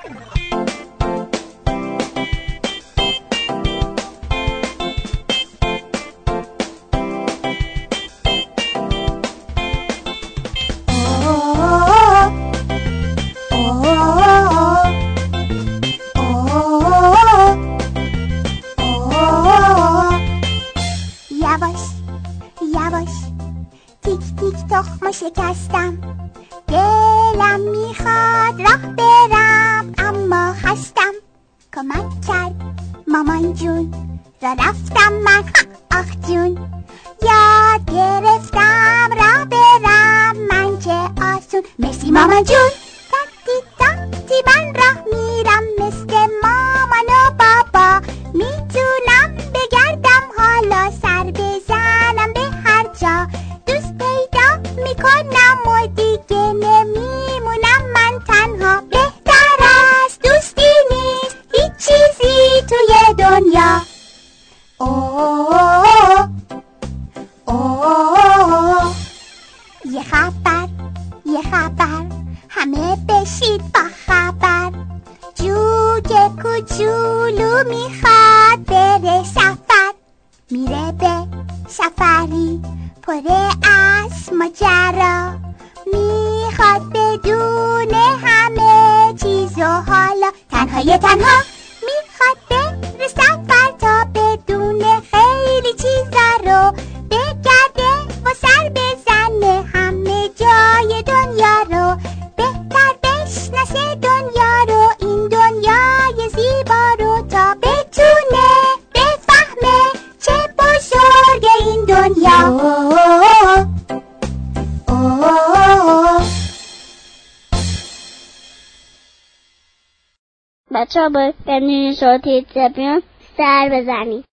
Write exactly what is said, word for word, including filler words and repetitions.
یواش تیک تیک تخمو شکستم، دلم میخواد راه برم اما خستم. کمک کرد مامان جون، را رفتم من آخ جون. یاد گرفتم راه برم من چه آسون. مرسی مامان جون. تاتی تاتی من راه میرم مثل مامان و بابا. میتونم بگردم حالا سر بزنم به هر جا. دوست پیدا میکنم و دیگه نمیمونم من تنها. بهتر از دوستی نیست هیچ چیزی توی دنیا. اوه اوه یه خبر یه خبر همه بشید با خبر. جوجه کوچولو میخواد بره سفر. میره به سفری پر از ماجرا. میخواد بدونه همه چیز و حالا. تنهای تنها میخواد بره سفر تا بدونه خیلی چیزا رو. بگرده و سر بزنه همه جای دنیا رو. بهتر بشناسه دنیا رو، این دنیای زیبا رو، تا بتونه بفهمه چه بزرگ این دنیا. اوه اوه بچه ها باید بینید صوتی زبیان سر بزنید.